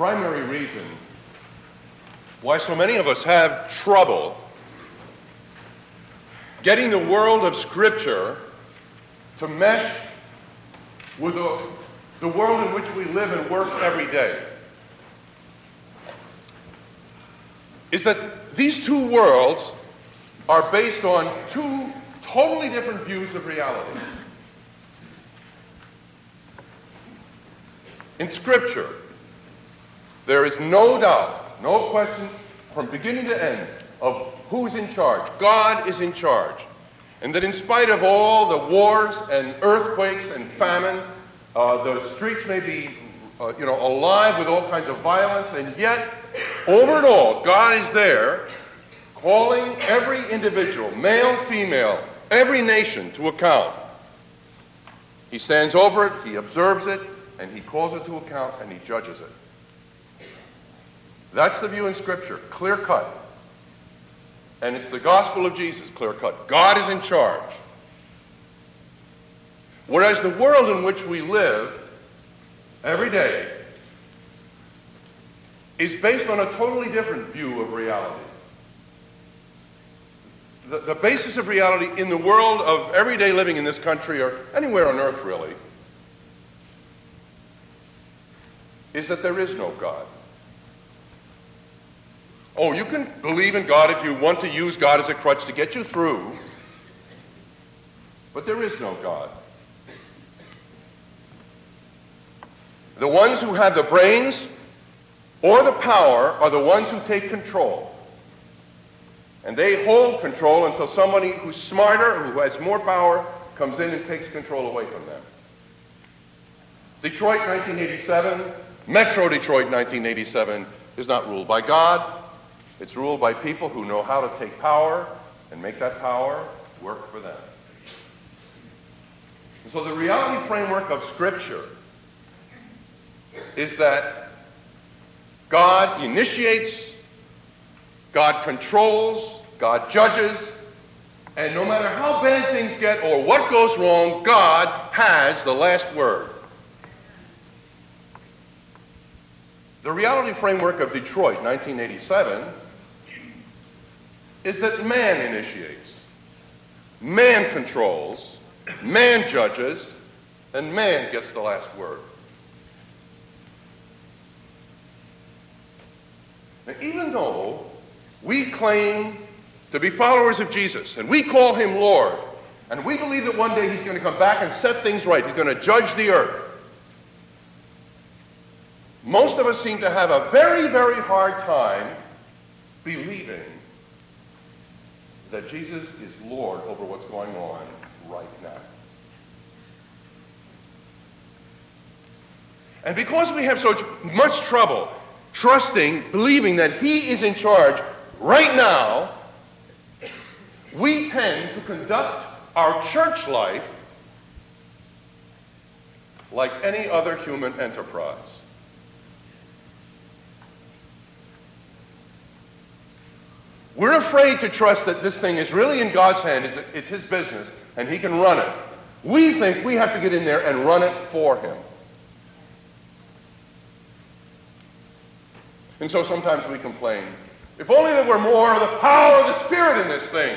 primary reason why so many of us have trouble getting the world of Scripture to mesh with the world in which we live and work every day is that these two worlds are based on two totally different views of reality. In Scripture, there is no doubt, no question from beginning to end of who's in charge. God is in charge. And that in spite of all the wars and earthquakes and famine, the streets may be alive with all kinds of violence, and yet, over it all, God is there calling every individual, male, female, every nation to account. He stands over it, he observes it, and he calls it to account, and he judges it. That's the view in Scripture, clear cut. And it's the gospel of Jesus, clear cut. God is in charge. Whereas the world in which we live every day is based on a totally different view of reality. The basis of reality in the world of everyday living in this country, or anywhere on earth really, is that there is no God. Oh, you can believe in God if you want to use God as a crutch to get you through, but there is no God. The ones who have the brains or the power are the ones who take control. And they hold control until somebody who's smarter, who has more power, comes in and takes control away from them. Detroit, 1987, Metro Detroit, 1987, is not ruled by God. It's ruled by people who know how to take power and make that power work for them. And so the reality framework of Scripture is that God initiates, God controls, God judges, and no matter how bad things get or what goes wrong, God has the last word. The reality framework of Detroit, 1987, is that man initiates, man controls, man judges, and man gets the last word. Now, even though we claim to be followers of Jesus, and we call him Lord, and we believe that one day he's going to come back and set things right, he's going to judge the earth, most of us seem to have a very, very hard time believing that Jesus is Lord over what's going on right now. And because we have so much trouble trusting, believing that he is in charge right now, we tend to conduct our church life like any other human enterprise. We're afraid to trust that this thing is really in God's hand, it's his business, and he can run it. We think we have to get in there and run it for him. And so sometimes we complain, if only there were more of the power of the Spirit in this thing.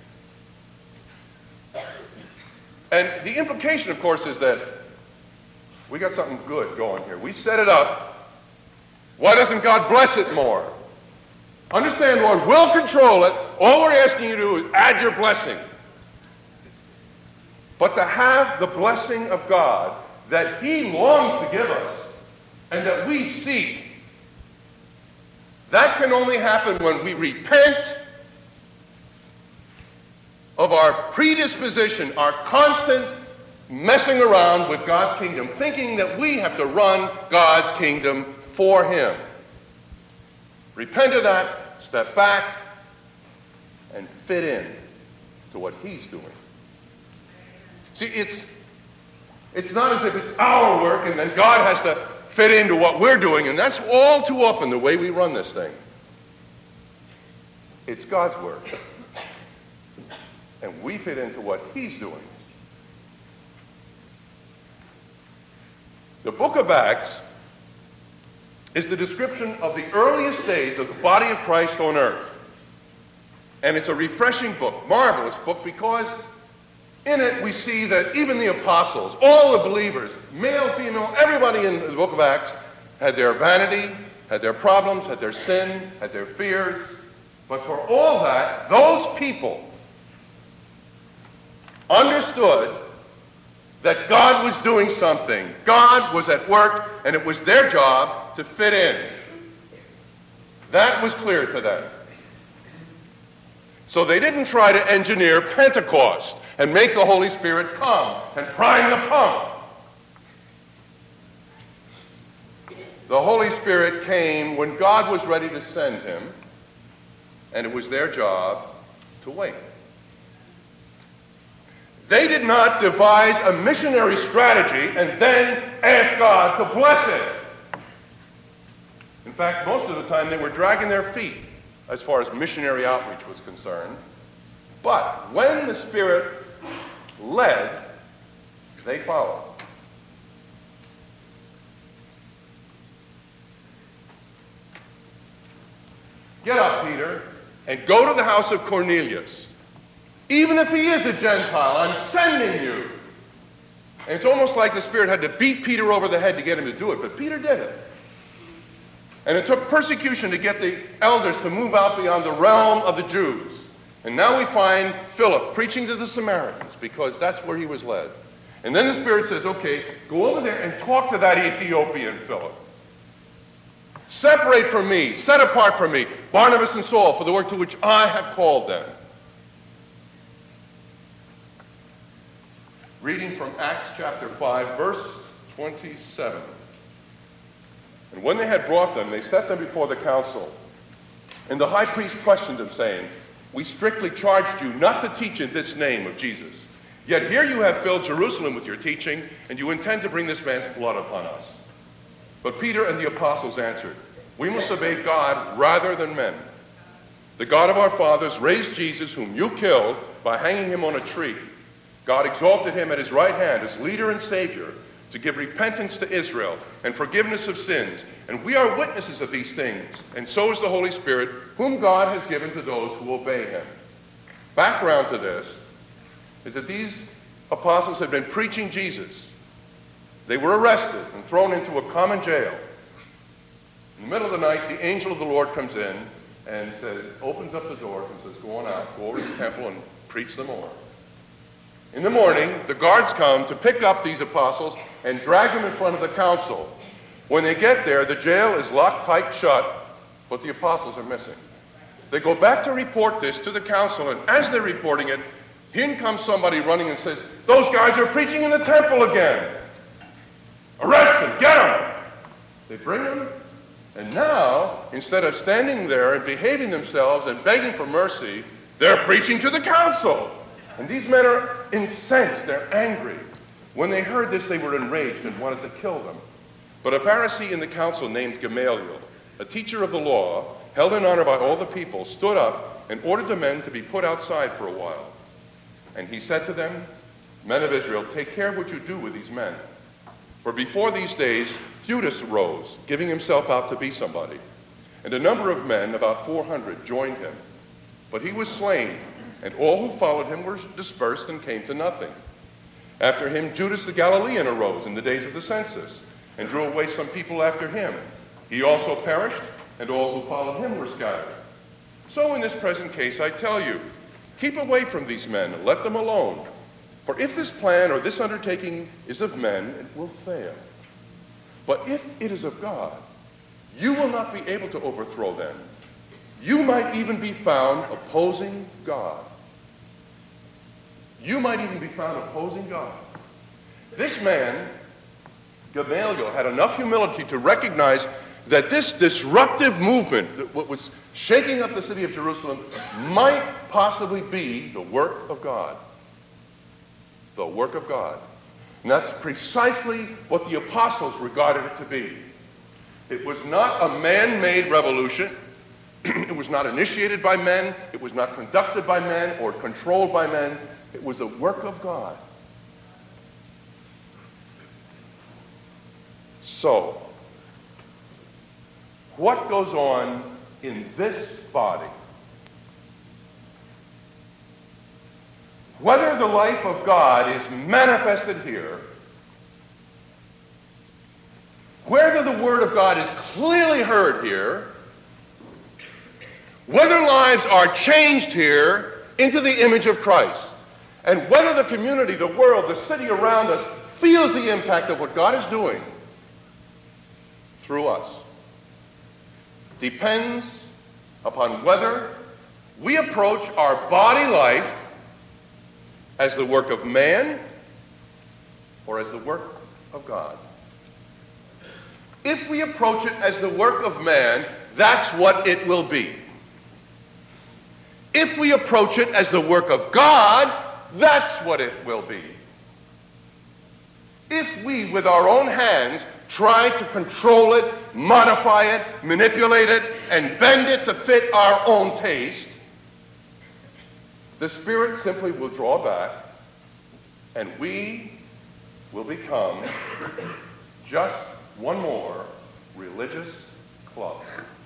And the implication, of course, is that we got something good going here. We set it up. Why doesn't God bless it more? Understand, Lord, we'll control it. All we're asking you to do is add your blessing. But to have the blessing of God that he longs to give us and that we seek, that can only happen when we repent of our predisposition, our constant messing around with God's kingdom, thinking that we have to run God's kingdom for him. Repent of that, step back, and fit in to what he's doing. See, it's not as if it's our work and then God has to fit into what we're doing, and that's all too often the way we run this thing. It's God's work. And we fit into what he's doing. The book of Acts is the description of the earliest days of the body of Christ on earth. And it's a refreshing book, marvelous book, because in it we see that even the apostles, all the believers, male, female, everybody in the book of Acts had their vanity, had their problems, had their sin, had their fears. But for all that, those people understood that God was doing something. God was at work, and it was their job to fit in. That was clear to them. So they didn't try to engineer Pentecost and make the Holy Spirit come and prime the pump. The Holy Spirit came when God was ready to send him, and it was their job to wait. They did not devise a missionary strategy and then ask God to bless it. In fact, most of the time they were dragging their feet as far as missionary outreach was concerned. But when the Spirit led, they followed. Get up, Peter, and go to the house of Cornelius. Even if he is a Gentile, I'm sending you. And it's almost like the Spirit had to beat Peter over the head to get him to do it, but Peter did it. And it took persecution to get the elders to move out beyond the realm of the Jews. And now we find Philip preaching to the Samaritans, because that's where he was led. And then the Spirit says, okay, go over there and talk to that Ethiopian, Philip. Separate from me, set apart from me, Barnabas and Saul, for the work to which I have called them. Reading from Acts chapter 5, verse 27. And when they had brought them, they set them before the council. And the high priest questioned them, saying, we strictly charged you not to teach in this name of Jesus. Yet here you have filled Jerusalem with your teaching, and you intend to bring this man's blood upon us. But Peter and the apostles answered, we must obey God rather than men. The God of our fathers raised Jesus, whom you killed, by hanging him on a tree. God exalted him at his right hand as leader and savior to give repentance to Israel and forgiveness of sins. And we are witnesses of these things, and so is the Holy Spirit, whom God has given to those who obey him. Background to this is that these apostles had been preaching Jesus. They were arrested and thrown into a common jail. In the middle of the night, the angel of the Lord comes in and opens up the doors and says, go on out, go over to the temple and preach them more. In the morning, the guards come to pick up these apostles and drag them in front of the council. When they get there, the jail is locked tight shut, but the apostles are missing. They go back to report this to the council, and as they're reporting it, in comes somebody running and says, those guys are preaching in the temple again. Arrest them, get them. They bring them, and now, instead of standing there and behaving themselves and begging for mercy, they're preaching to the council. And these men are incensed, they're angry. When they heard this, they were enraged and wanted to kill them. But a Pharisee in the council named Gamaliel, a teacher of the law, held in honor by all the people, stood up and ordered the men to be put outside for a while. And he said to them, men of Israel, take care what you do with these men. For before these days, Theudas arose, giving himself out to be somebody. And a number of men, about 400, joined him. But he was slain, and all who followed him were dispersed and came to nothing. After him, Judas the Galilean arose in the days of the census, and drew away some people after him. He also perished, and all who followed him were scattered. So in this present case, I tell you, keep away from these men, and let them alone. For if this plan or this undertaking is of men, it will fail. But if it is of God, you will not be able to overthrow them. You might even be found opposing God. You might even be found opposing God. This man, Gamaliel, had enough humility to recognize that this disruptive movement, what was shaking up the city of Jerusalem, might possibly be the work of God. The work of God. And that's precisely what the apostles regarded it to be. It was not a man-made revolution. It was not initiated by men. It was not conducted by men or controlled by men. It was a work of God. So, what goes on in this body. Whether the life of God is manifested here, whether the Word of God is clearly heard here, whether lives are changed here into the image of Christ, and whether the community, the world, the city around us feels the impact of what God is doing through us, depends upon whether we approach our body life as the work of man or as the work of God. If we approach it as the work of man, that's what it will be. If we approach it as the work of God, that's what it will be. If we, with our own hands, try to control it, modify it, manipulate it, and bend it to fit our own taste, the Spirit simply will draw back, and we will become just one more religious club.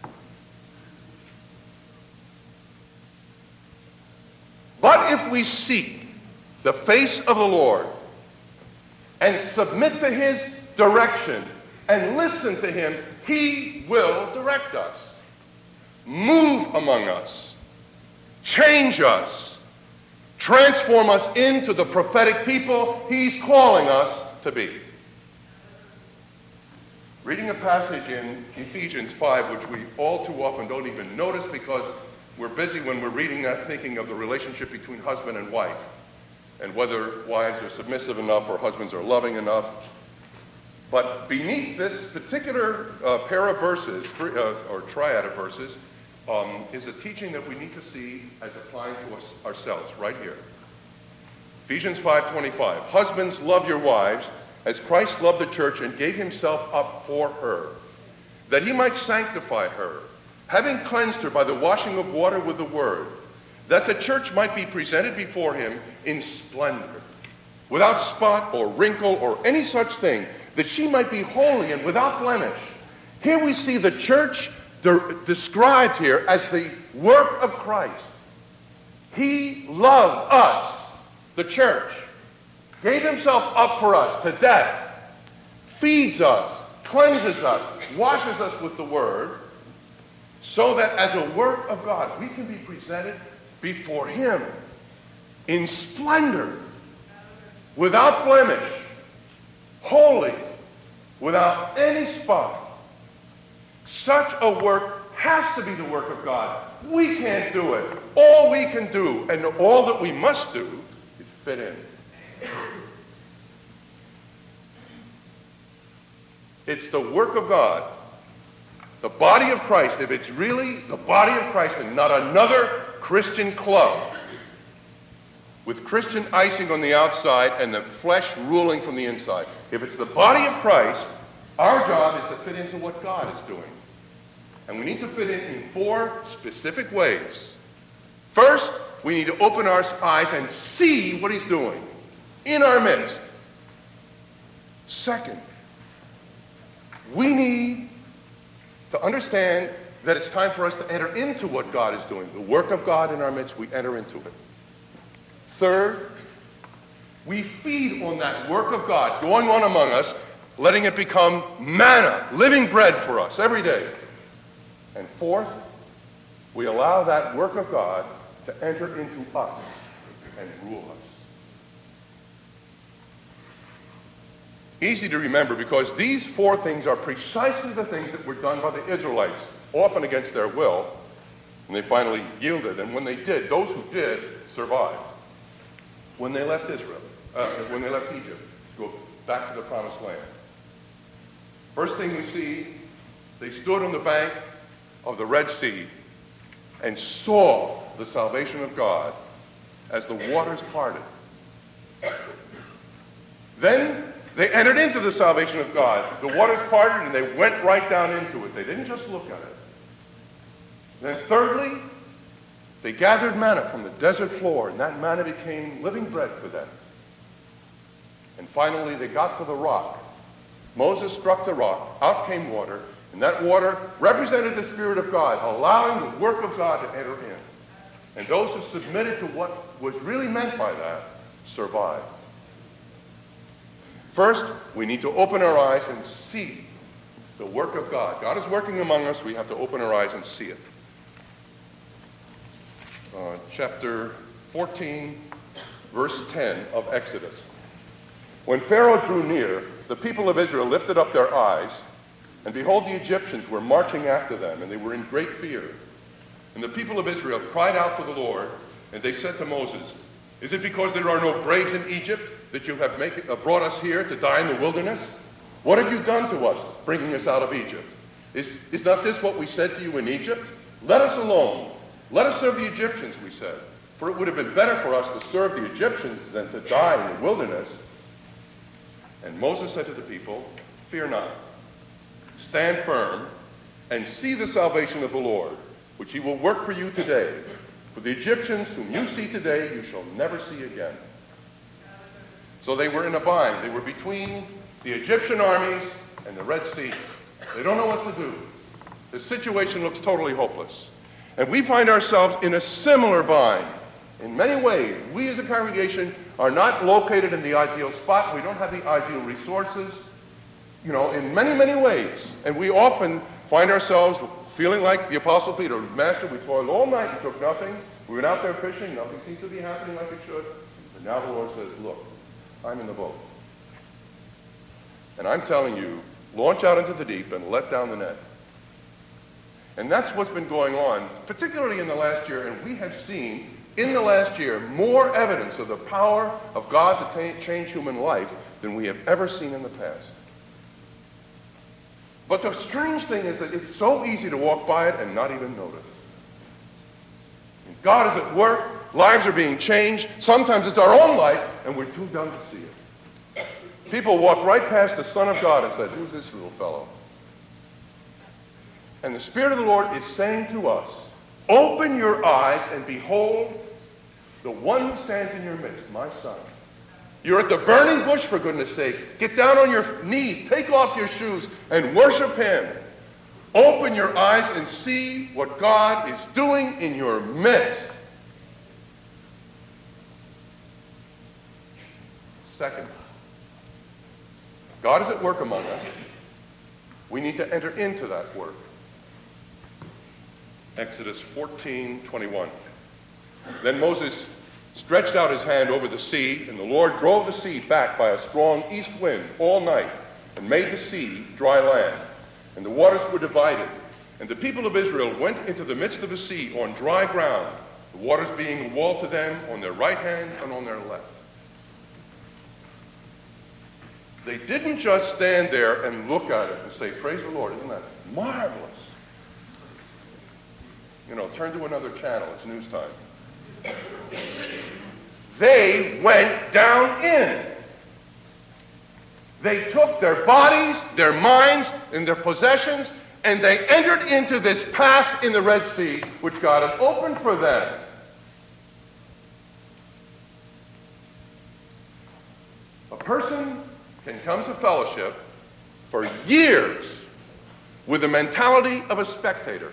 But if we seek the face of the Lord and submit to His direction and listen to Him, He will direct us, move among us, change us, transform us into the prophetic people He's calling us to be. Reading a passage in Ephesians 5, which we all too often don't even notice because we're busy when we're reading that thinking of the relationship between husband and wife and whether wives are submissive enough or husbands are loving enough. But beneath this particular pair of verses, or triad of verses, is a teaching that we need to see as applying to us ourselves right here. Ephesians 5:25, husbands, love your wives as Christ loved the church and gave himself up for her, that he might sanctify her, having cleansed her by the washing of water with the word, that the church might be presented before him in splendor, without spot or wrinkle or any such thing, that she might be holy and without blemish. Here we see the church described here as the work of Christ. He loved us, the church, gave himself up for us to death, feeds us, cleanses us, washes us with the word, so that as a work of God, we can be presented before him in splendor, without blemish, holy, without any spot. Such a work has to be the work of God. We can't do it. All we can do, and all that we must do, is fit in. It's the work of God. The body of Christ, if it's really the body of Christ and not another Christian club with Christian icing on the outside and the flesh ruling from the inside. If it's the body of Christ, our job is to fit into what God is doing. And we need to fit in 4 specific ways. First, we need to open our eyes and see what he's doing in our midst. Second, we need to understand that it's time for us to enter into what God is doing. The work of God in our midst, we enter into it. Third, we feed on that work of God going on among us, letting it become manna, living bread for us every day. And fourth, we allow that work of God to enter into us and rule us. Easy to remember because these 4 things are precisely the things that were done by the Israelites, often against their will, and they finally yielded. And when they did, those who did survived. When they left Israel, when they left Egypt, to go back to the promised land. First thing we see, they stood on the bank of the Red Sea and saw the salvation of God as the waters parted. Then they entered into the salvation of God. The waters parted and they went right down into it. They didn't just look at it. Then thirdly, they gathered manna from the desert floor, and that manna became living bread for them. And finally, they got to the rock. Moses struck the rock, out came water, And that water represented the Spirit of God, allowing the work of God to enter in. And those who submitted to what was really meant by that survived. First, we need to open our eyes and see the work of God. God is working among us. We have to open our eyes and see it. Chapter 14, verse 10 of Exodus. When Pharaoh drew near, the people of Israel lifted up their eyes, and behold, the Egyptians were marching after them, and they were in great fear. And the people of Israel cried out to the Lord, and they said to Moses, "Is it because there are no graves in Egypt that you have brought us here to die in the wilderness? What have you done to us, bringing us out of Egypt? Is not this what we said to you in Egypt? Let us alone. Let us serve the Egyptians," we said. "For it would have been better for us to serve the Egyptians than to die in the wilderness." And Moses said to the people, "Fear not. Stand firm and see the salvation of the Lord, which he will work for you today. For the Egyptians whom you see today, you shall never see again." So they were in a bind. They were between the Egyptian armies and the Red Sea. They don't know what to do. The situation looks totally hopeless. And we find ourselves in a similar bind. In many ways, we as a congregation are not located in the ideal spot. We don't have the ideal resources, in many, many ways. And we often find ourselves feeling like the Apostle Peter, "Master, we toiled all night and took nothing. We went out there fishing. Nothing seems to be happening like it should." And now the Lord says, "Look, I'm in the boat. And I'm telling you, launch out into the deep and let down the net." And that's what's been going on, particularly in the last year. And we have seen in the last year more evidence of the power of God to change human life than we have ever seen in the past. But the strange thing is that it's so easy to walk by it and not even notice. And God is at work. Lives are being changed. Sometimes it's our own life, and we're too dumb to see it. People walk right past the Son of God and say, "Who's this little fellow?" And the Spirit of the Lord is saying to us, "Open your eyes and behold the one who stands in your midst, my Son." You're at the burning bush, for goodness sake. Get down on your knees, take off your shoes, and worship him. Open your eyes and see what God is doing in your midst. Second, God is at work among us. We need to enter into that work. Exodus 14:21. Then Moses stretched out his hand over the sea, and the Lord drove the sea back by a strong east wind all night, and made the sea dry land. And the waters were divided. And the people of Israel went into the midst of the sea on dry ground, the waters being a wall to them on their right hand and on their left. They didn't just stand there and look at it and say, "Praise the Lord, isn't that marvelous?" Turn to another channel, it's news time. They went down in. They took their bodies, their minds, and their possessions, and they entered into this path in the Red Sea, which God had opened for them. A person can come to fellowship for years with the mentality of a spectator.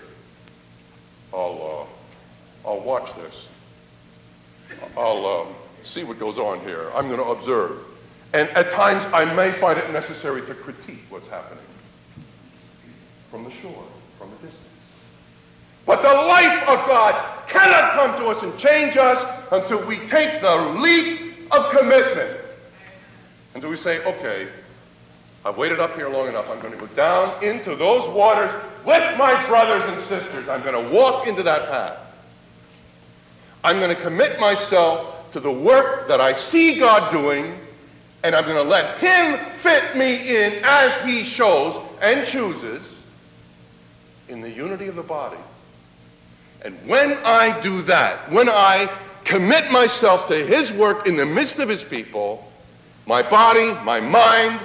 I'll watch this. I'll see what goes on here. I'm going to observe. And at times I may find it necessary to critique what's happening from the shore, from a distance. But the life of God cannot come to us and change us until we take the leap of commitment. Until we say, "Okay, I've waited up here long enough. I'm going to go down into those waters with my brothers and sisters. I'm going to walk into that path. I'm going to commit myself to the work that I see God doing, and I'm going to let him fit me in as he shows and chooses in the unity of the body." And when I do that, when I commit myself to his work in the midst of his people, my body, my mind,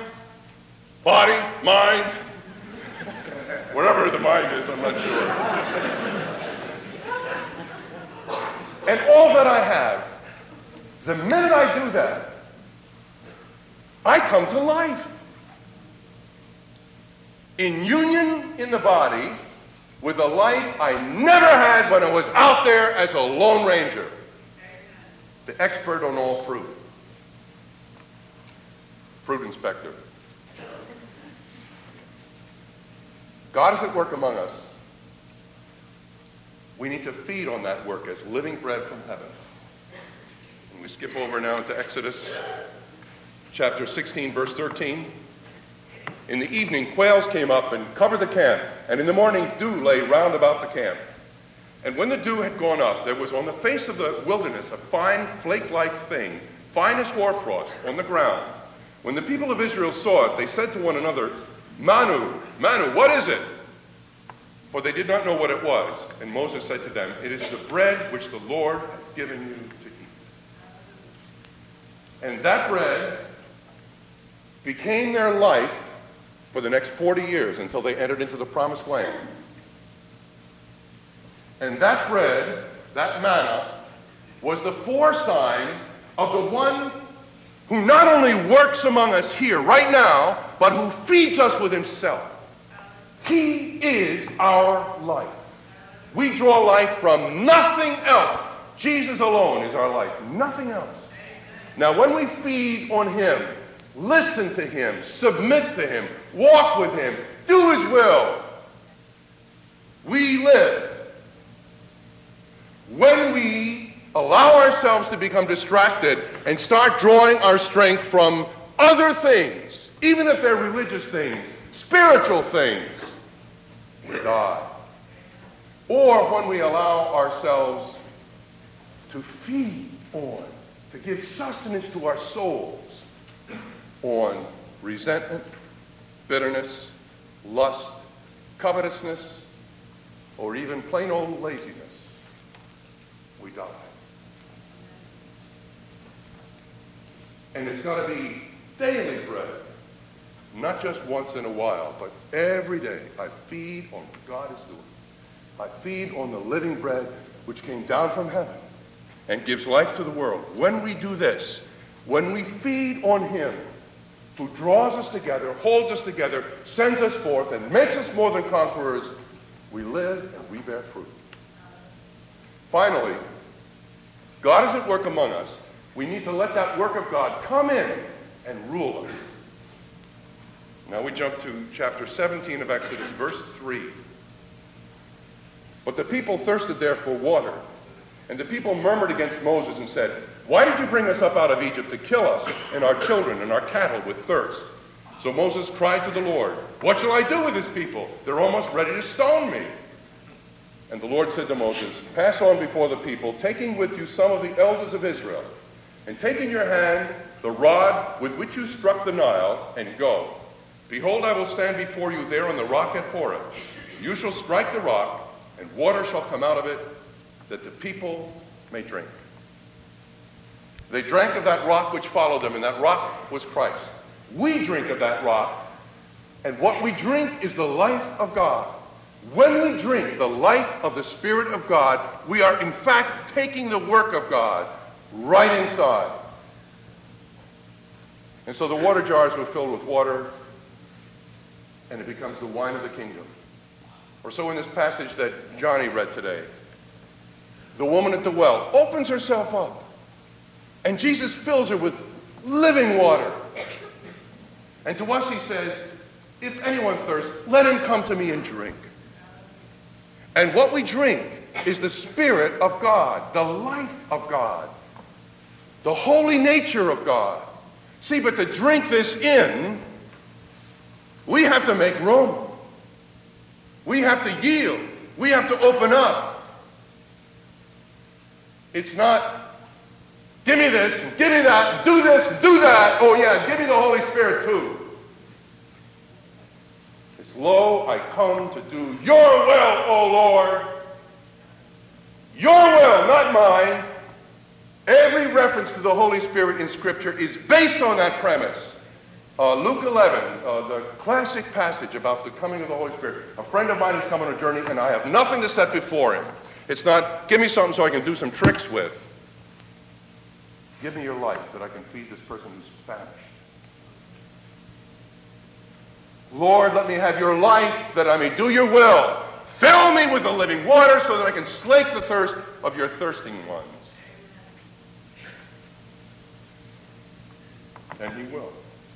wherever the mind is, I'm not sure. And all that I have, the minute I do that, I come to life. in union in the body with a life I never had when I was out there as a Lone Ranger, the expert on all fruit. Fruit inspector. God is at work among us. We need to feed on that work as living bread from heaven. And we skip over now into Exodus chapter 16, verse 13. In the evening, quails came up and covered the camp, and in the morning dew lay round about the camp. And when the dew had gone up, there was on the face of the wilderness a fine flake-like thing, fine as hoarfrost, on the ground. When the people of Israel saw it, they said to one another, Manu, Manu, what is it? For they did not know what it was. And Moses said to them, it is the bread which the Lord has given you to eat. And that bread became their life for the next 40 years until they entered into the promised land. And that bread, that manna, was the foresign of the one who not only works among us here right now, but who feeds us with himself. He is our life. We draw life from nothing else. Jesus alone is our life, nothing else. Now, when we feed on him, listen to him, submit to him, walk with him, do his will, we live. When we allow ourselves to become distracted and start drawing our strength from other things, even if they're religious things, spiritual things, we die. Or when we allow ourselves to feed on, to give sustenance to our souls on resentment, bitterness, lust, covetousness, or even plain old laziness, we die. And it's got to be daily bread, not just once in a while, but every day. I feed on what God is doing. I feed on the living bread which came down from heaven and gives life to the world. When we do this, when we feed on him who draws us together, holds us together, sends us forth, and makes us more than conquerors, we live and we bear fruit. Finally, God is at work among us. We need to let that work of God come in and rule us. Now we jump to chapter 17 of Exodus, verse 3. But the people thirsted there for water, and the people murmured against Moses and said, why did you bring us up out of Egypt to kill us and our children and our cattle with thirst? So Moses cried to the Lord, what shall I do with this people? They're almost ready to stone me. And the Lord said to Moses, pass on before the people, taking with you some of the elders of Israel, and take in your hand the rod with which you struck the Nile, and go. Behold, I will stand before you there on the rock at Horeb. You shall strike the rock, and water shall come out of it, that the people may drink. They drank of that rock which followed them, and that rock was Christ. We drink of that rock, and what we drink is the life of God. When we drink the life of the Spirit of God, we are in fact taking the work of God right inside. And so the water jars were filled with water, and it becomes the wine of the kingdom. Or so in this passage that Johnny read today. The woman at the well opens herself up, and Jesus fills her with living water. And to us he says, if anyone thirsts, let him come to me and drink. And what we drink is the Spirit of God, the life of God, the holy nature of God. See, but to drink this in, we have to make room. We have to yield. We have to open up. It's not, give me this, and give me that, and do this, and do that. Oh yeah, give me the Holy Spirit too. It's, lo, I come to do your will, O Lord. Your will, not mine. Every reference to the Holy Spirit in Scripture is based on that premise. Luke 11, the classic passage about the coming of the Holy Spirit. A friend of mine has come on a journey, and I have nothing to set before him. It's not, give me something so I can do some tricks with. Give me your life that I can feed this person who's famished. Lord, let me have your life that I may do your will. Fill me with the living water so that I can slake the thirst of your thirsting ones. And he will.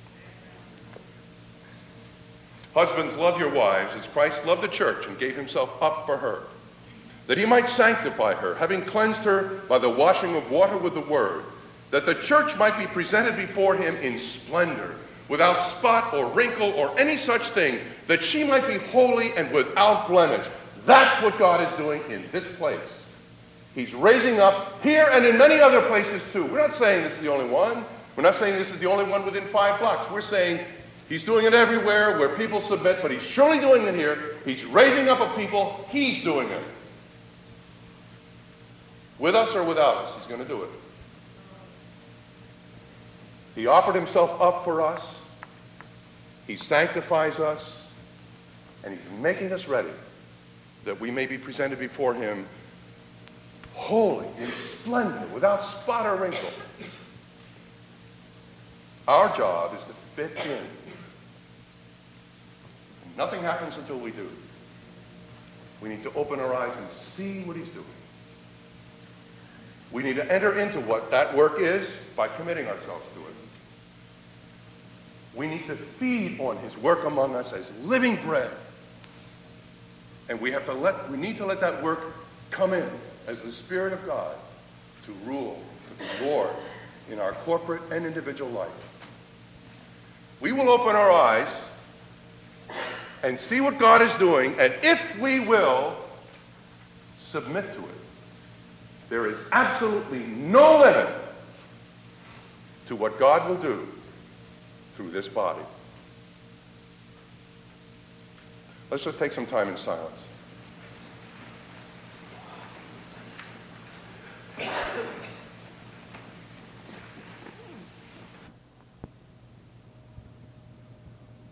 Husbands, love your wives as Christ loved the church and gave himself up for her, that he might sanctify her, having cleansed her by the washing of water with the word, that the church might be presented before him in splendor, without spot or wrinkle or any such thing, that she might be holy and without blemish. That's what God is doing in this place. He's raising up here and in many other places too. We're not saying this is the only one. We're not saying this is the only one within 5 blocks. We're saying he's doing it everywhere where people submit, but he's surely doing it here. He's raising up a people. He's doing it. With us or without us, he's going to do it. He offered himself up for us. He sanctifies us. And he's making us ready that we may be presented before him holy and splendid, without spot or wrinkle. Our job is to fit in. And nothing happens until we do. We need to open our eyes and see what he's doing. We need to enter into what that work is by committing ourselves to it. We need to feed on his work among us as living bread. And we need to let that work come in as the Spirit of God to rule, to be Lord in our corporate and individual life. We will open our eyes and see what God is doing, and if we will, submit to it. There is absolutely no limit to what God will do through this body. Let's just take some time in silence.